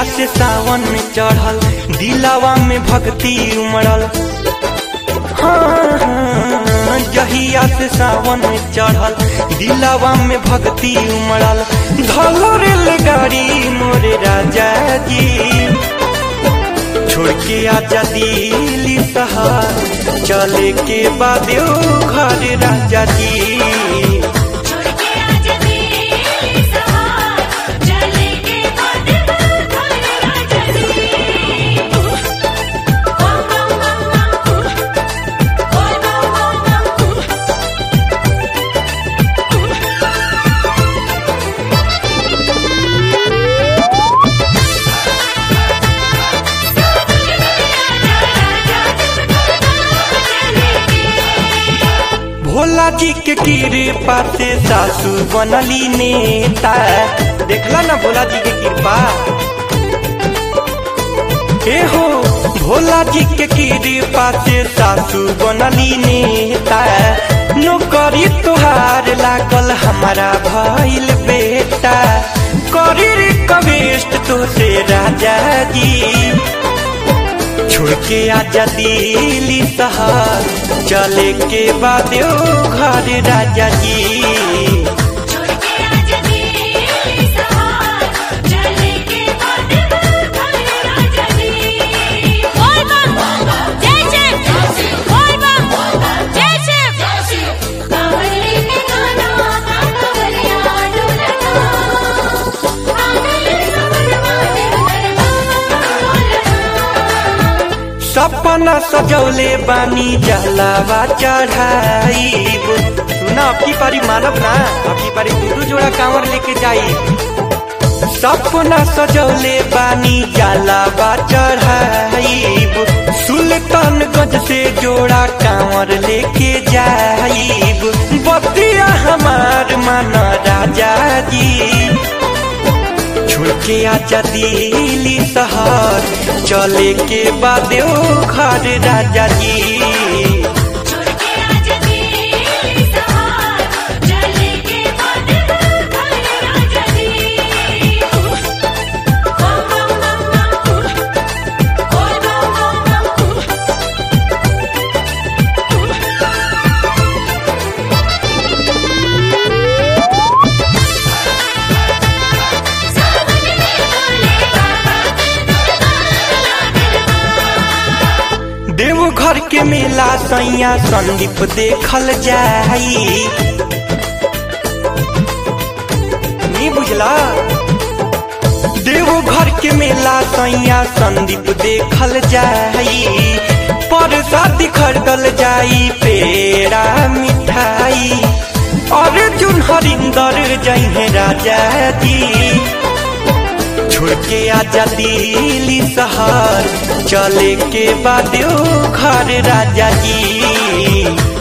से सावन में चढ़ल दिलावा में भक्ति उमड़ल। हाँ, जहिया से सावन में चढ़ल दिलावा में भक्ति उमड़ल। धलो रेलगाड़ी मोरे राजा जी, छोड़ के आजा दिल्ली शहर, चले के बाद घर राजा जी। भोला जी के कृपा से सासू बनली नेता। देखला ना भोला जी के कृपा। ए हो भोला जी के कृपा से सासू बनली नेता। नौकरी तुहार लागल हमारा भइल बेटा। करी रिक्वेस्ट तो से राजा जी, छोड़ के आजा दिल्ली शहर, चले के बाद घर राजा जी। सपना सजौले बानी जलावा चढ़ाई। सुना अब की पारी मानव ना, अब की पारी दू जोड़ा कांवर लेके जाई। सपना सजौले बानी जलावा चढ़ाई। सुल्तानगंज से जोड़ा कांवर लेके जाई। बतिया हमार माना राजा जी, छोड़ के आजा दिल्ली शहर, चले के बाद घर राजा जी। देवघर के मेला सैया संदीप देखल जाई। नहीं बुझला, देवघर के मेला सैया संदीप देखल जाई। प्रसाद खरीदल जाई, पेड़ा मिठाई। अर्जुन हरिंदर जइहे राजा जी, छोड़ के आजा दिल्ली शहर, चले के बाद घर राजा जी।